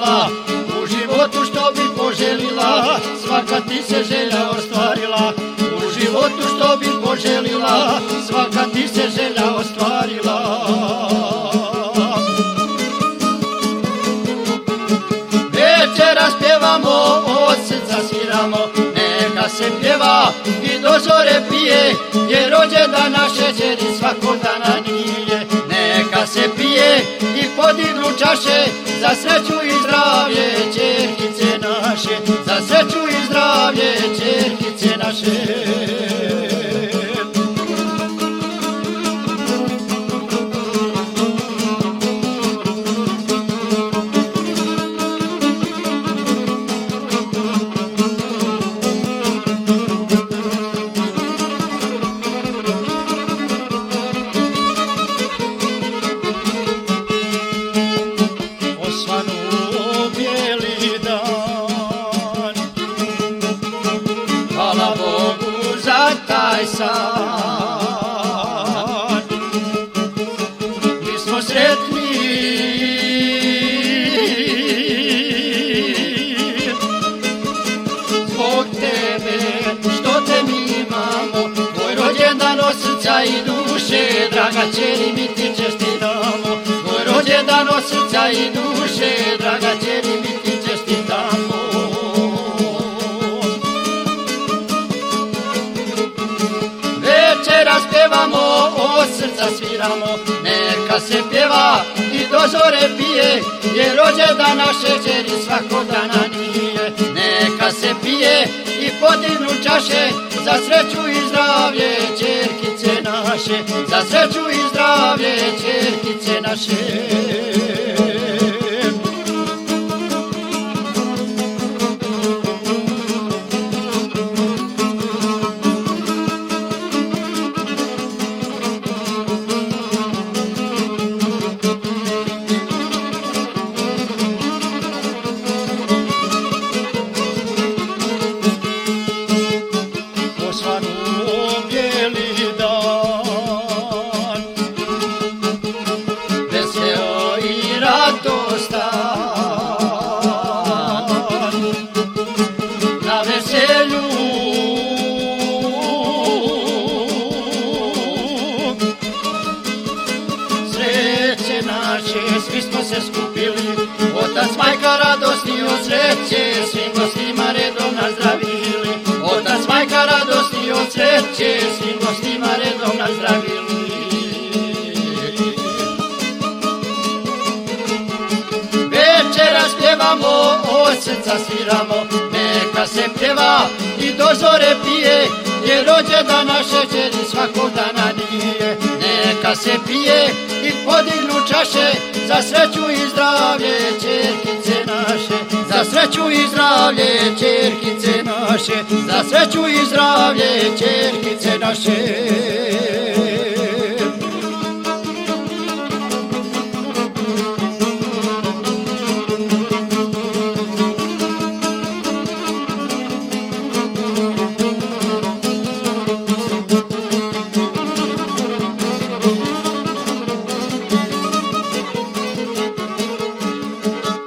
ostvarila, u životu što bi poželila, svaka ti se želja ostvarila. U životu što bi poželila, svaka ti se želja ostvarila. Večeras pjevamo, od srca sviramo, neka se pjeva i do zore pije, jer rođendan naše čeri svakog dana nije. Neka se pije i podignu čaše, za sreću i zdravlje ćerkice naše, za sreću i zdravlje ćerkice naše. Hvala Bogu za taj san, mi smo sretni, zbog tebe što te mi imamo, tvoj rođendan od srca i duše, draga ćeri mi ti čestitamo. Tvoj rođendan od srca i duše, draga ćeri mi ti čestitamo. Večeras pjevamo, od srca sviramo, neka se pjeva i do zore pije, jer rođendan naše ćeri svakog dana nije. Neka se pije i podignu čaše, za sreću i zdravlje ćerkice naše, za sreću i zdravlje ćerkice naše. Bijeli dan, veseo i radostan, na veselju sreće naše, svi smo se skupili, otac, majka, radosti od sreće, svim gostima redom nazdravili. Otac, majka, radosti od sreće, svim gostima redom nazdravili. Večeras pjevamo, od srca sviramo, neka se pjeva i do zore pije, jer rođendan naše ćeri svakog dana nije. Neka se pije i podignu čaše, za sreću i zdravlje ćerkice naše, za sreću i zdravlje ćerkice naše, za sreću i zdravlje ćerkice naše.